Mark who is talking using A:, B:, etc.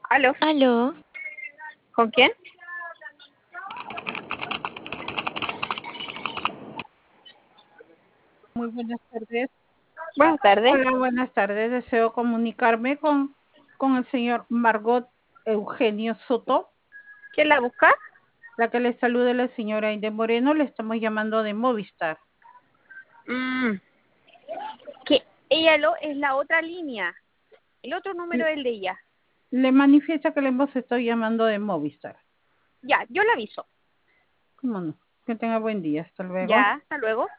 A: Aló,
B: Aló,
A: ¿con quién?
C: Muy buenas tardes.
A: Buenas tardes.
C: Hola, buenas tardes. Deseo comunicarme con el señor Margot Eugenio Soto.
A: ¿Quién la busca?
C: La que le saluda la señora Aide Moreno. Le estamos llamando de Movistar.
A: Que es la otra línea. El otro número es el de ella.
C: Le manifiesta que le hemos estado llamando de Movistar.
A: Ya, yo le aviso.
C: ¿Cómo no? Que tenga buen día. Hasta luego.
A: Ya, hasta luego.